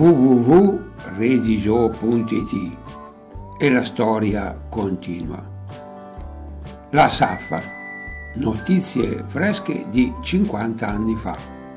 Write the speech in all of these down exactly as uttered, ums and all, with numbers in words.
w w w punto redigio punto i t e la storia continua. La Saffa, notizie fresche di cinquanta anni fa.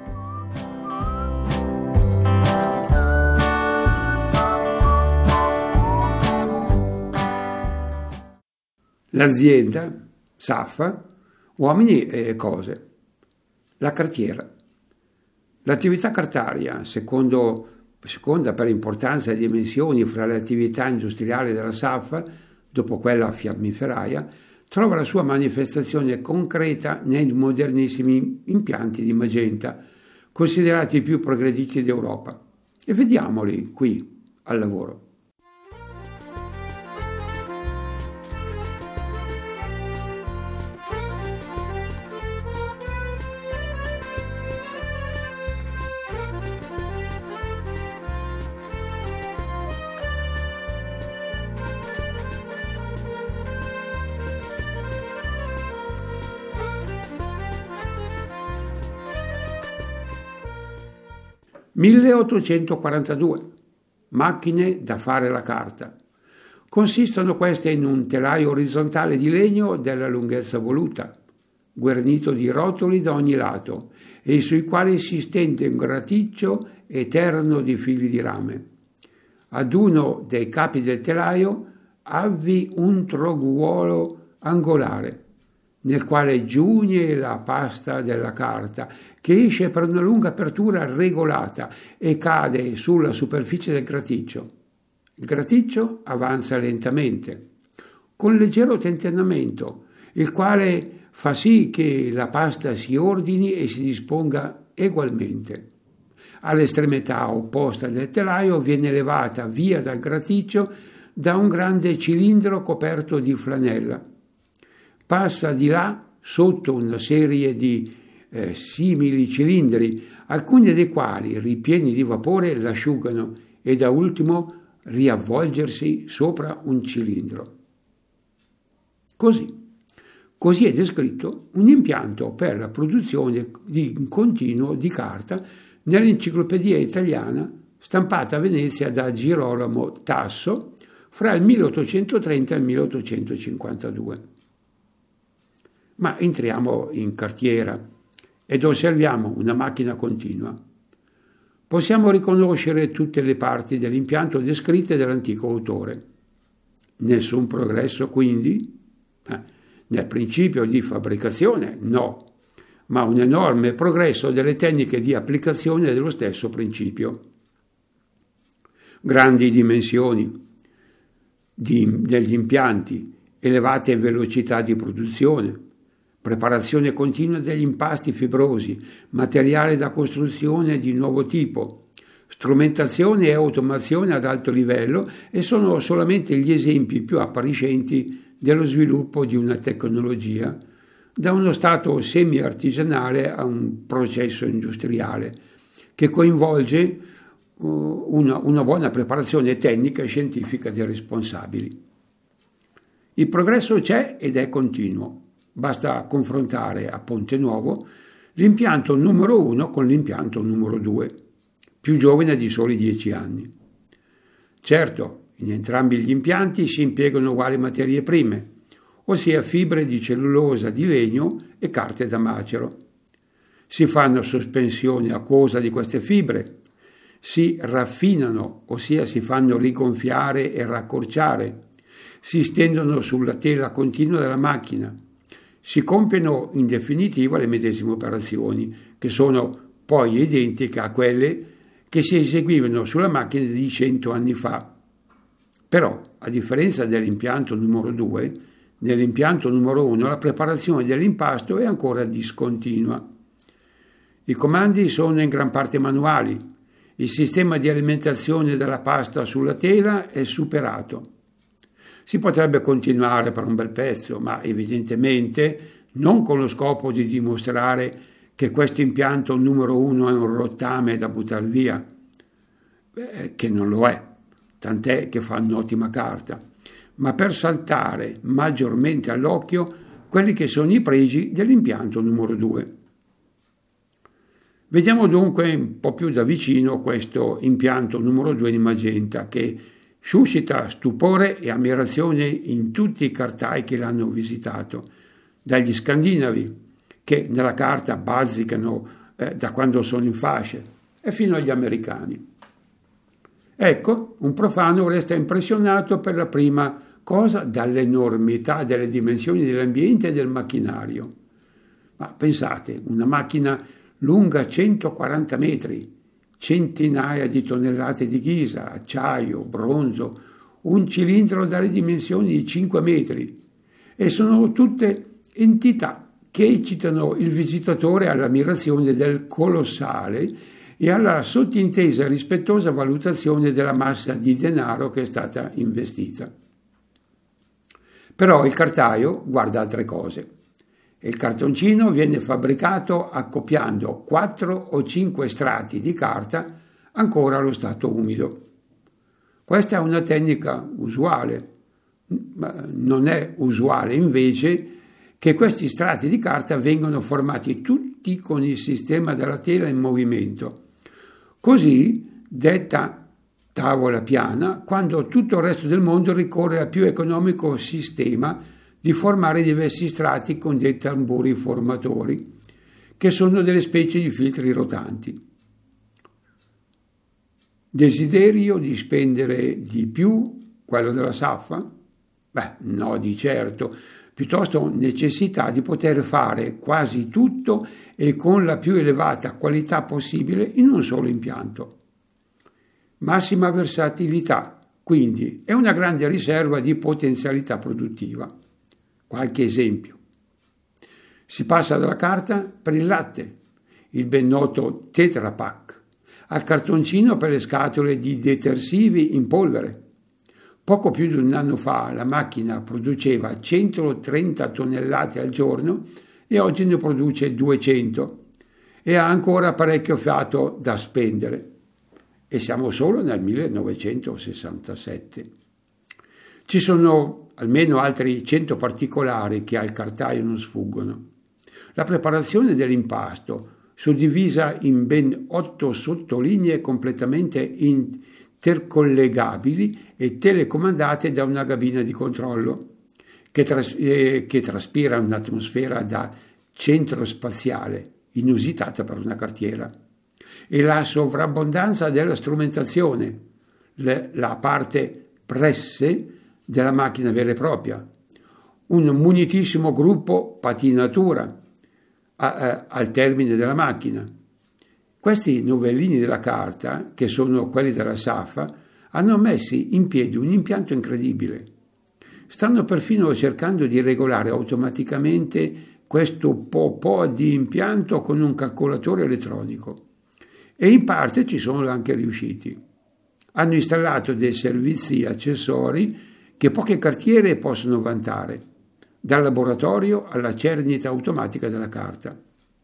L'azienda, Saffa, uomini e cose. La cartiera. L'attività cartaria, secondo, seconda per importanza e dimensioni fra le attività industriali della Saffa, dopo quella fiammiferaia, trova la sua manifestazione concreta nei modernissimi impianti di Magenta, considerati i più progrediti d'Europa. E vediamoli qui, al lavoro. milleottocentoquarantadue. Macchine da fare la carta. Consistono queste in un telaio orizzontale di legno della lunghezza voluta, guarnito di rotoli da ogni lato e sui quali si stende un graticcio eterno di fili di rame. Ad uno dei capi del telaio avvi un troguolo angolare, nel quale giugne la pasta della carta, che esce per una lunga apertura regolata e cade sulla superficie del graticcio. Il graticcio avanza lentamente, con leggero tentennamento, il quale fa sì che la pasta si ordini e si disponga egualmente. All'estremità opposta del telaio viene levata via dal graticcio da un grande cilindro coperto di flanella. Passa di là sotto una serie di eh, simili cilindri, alcuni dei quali, ripieni di vapore, l'asciugano e da ultimo riavvolgersi sopra un cilindro. Così, così è descritto un impianto per la produzione di continuo di carta nell'Enciclopedia Italiana stampata a Venezia da Girolamo Tasso fra il milleottocentotrenta e il milleottocentocinquantadue. Ma entriamo in cartiera ed osserviamo una macchina continua. Possiamo riconoscere tutte le parti dell'impianto descritte dall'antico autore. Nessun progresso quindi? Eh, nel principio di fabbricazione no, ma un enorme progresso delle tecniche di applicazione dello stesso principio. Grandi dimensioni di, degli impianti, elevate velocità di produzione, preparazione continua degli impasti fibrosi, materiale da costruzione di nuovo tipo, strumentazione e automazione ad alto livello e sono solamente gli esempi più appariscenti dello sviluppo di una tecnologia, da uno stato semi-artigianale a un processo industriale, che coinvolge uh, una, una buona preparazione tecnica e scientifica dei responsabili. Il progresso c'è ed è continuo. Basta confrontare a Ponte Nuovo l'impianto numero uno con l'impianto numero due, più giovane di soli dieci anni. Certo, in entrambi gli impianti si impiegano uguali materie prime, ossia fibre di cellulosa di legno e carte da macero. Si fanno sospensioni acquosa di queste fibre, si raffinano, ossia si fanno rigonfiare e raccorciare, si stendono sulla tela continua della macchina. Si compiono in definitiva le medesime operazioni, che sono poi identiche a quelle che si eseguivano sulla macchina di cento anni fa. Però, a differenza dell'impianto numero due, nell'impianto numero uno la preparazione dell'impasto è ancora discontinua. I comandi sono in gran parte manuali, il sistema di alimentazione della pasta sulla tela è superato. Si potrebbe continuare per un bel pezzo, ma evidentemente non con lo scopo di dimostrare che questo impianto numero uno è un rottame da buttare via, eh, che non lo è, tant'è che fa un'ottima carta, ma per saltare maggiormente all'occhio quelli che sono i pregi dell'impianto numero due. Vediamo dunque un po' più da vicino questo impianto numero due di Magenta che suscita stupore e ammirazione in tutti i cartai che l'hanno visitato, dagli scandinavi che nella carta bazzicano eh, da quando sono in fasce e fino agli americani. Ecco, un profano resta impressionato per la prima cosa dall'enormità delle dimensioni dell'ambiente e del macchinario. Ma pensate, una macchina lunga centoquaranta metri, centinaia di tonnellate di ghisa, acciaio, bronzo, un cilindro dalle dimensioni di cinque metri, e sono tutte entità che eccitano il visitatore all'ammirazione del colossale e alla sottintesa e rispettosa valutazione della massa di denaro che è stata investita. Però il cartaio guarda altre cose. Il cartoncino viene fabbricato accoppiando quattro o cinque strati di carta ancora allo stato umido. Questa è una tecnica usuale, ma non è usuale invece che questi strati di carta vengano formati tutti con il sistema della tela in movimento. Così detta tavola piana quando tutto il resto del mondo ricorre al più economico sistema di formare diversi strati con dei tamburi formatori, che sono delle specie di filtri rotanti. Desiderio di spendere di più quello della Saffa? Beh, no, di certo. Piuttosto necessità di poter fare quasi tutto e con la più elevata qualità possibile in un solo impianto. Massima versatilità, quindi, è una grande riserva di potenzialità produttiva. Qualche esempio. Si passa dalla carta per il latte, il ben noto Tetra Pak, al cartoncino per le scatole di detersivi in polvere. Poco più di un anno fa la macchina produceva centotrenta tonnellate al giorno e oggi ne produce duecento e ha ancora parecchio fiato da spendere. E siamo solo nel millenovecentosessantasette. Ci sono almeno altri cento particolari che al cartaio non sfuggono. La preparazione dell'impasto, suddivisa in ben otto sottolinee completamente intercollegabili e telecomandate da una cabina di controllo, che, tras- eh, che traspira un'atmosfera da centro spaziale, inusitata per una cartiera, e la sovrabbondanza della strumentazione, le, la parte presse della macchina vera e propria, un munitissimo gruppo patinatura a, a, al termine della macchina. Questi novellini della carta, che sono quelli della Saffa, hanno messi in piedi un impianto incredibile. Stanno perfino cercando di regolare automaticamente questo po' po' di impianto con un calcolatore elettronico. E in parte ci sono anche riusciti. Hanno installato dei servizi accessori che poche cartiere possono vantare, dal laboratorio alla cernita automatica della carta.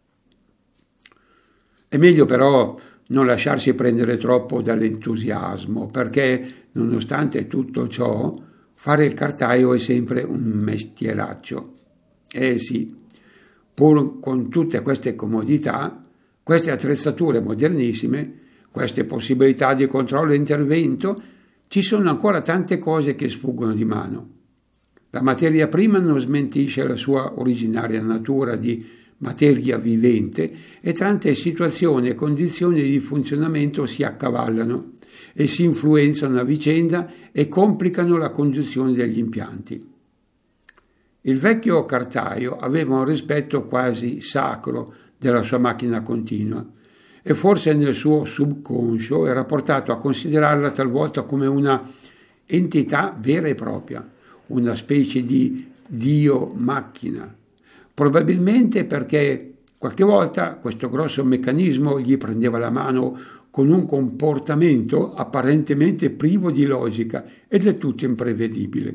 È meglio però non lasciarsi prendere troppo dall'entusiasmo, perché nonostante tutto ciò, fare il cartaio è sempre un mestieraccio. Eh sì, pur con tutte queste comodità, queste attrezzature modernissime, queste possibilità di controllo e intervento, ci sono ancora tante cose che sfuggono di mano. La materia prima non smentisce la sua originaria natura di materia vivente e tante situazioni e condizioni di funzionamento si accavallano e si influenzano a vicenda e complicano la conduzione degli impianti. Il vecchio cartaio aveva un rispetto quasi sacro della sua macchina continua e forse nel suo subconscio era portato a considerarla talvolta come una entità vera e propria, una specie di dio macchina, probabilmente perché qualche volta questo grosso meccanismo gli prendeva la mano con un comportamento apparentemente privo di logica e del tutto imprevedibile.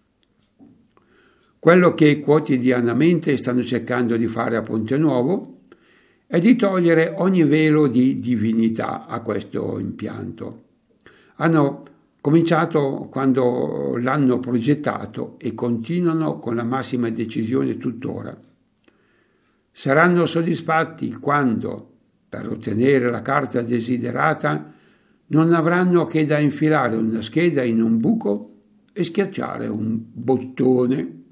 Quello che quotidianamente stanno cercando di fare a Ponte Nuovo è di togliere ogni velo di divinità a questo impianto. Hanno cominciato quando l'hanno progettato e continuano con la massima decisione tuttora. Saranno soddisfatti quando, Per ottenere la carta desiderata non avranno che da infilare una scheda in un buco e schiacciare un bottone.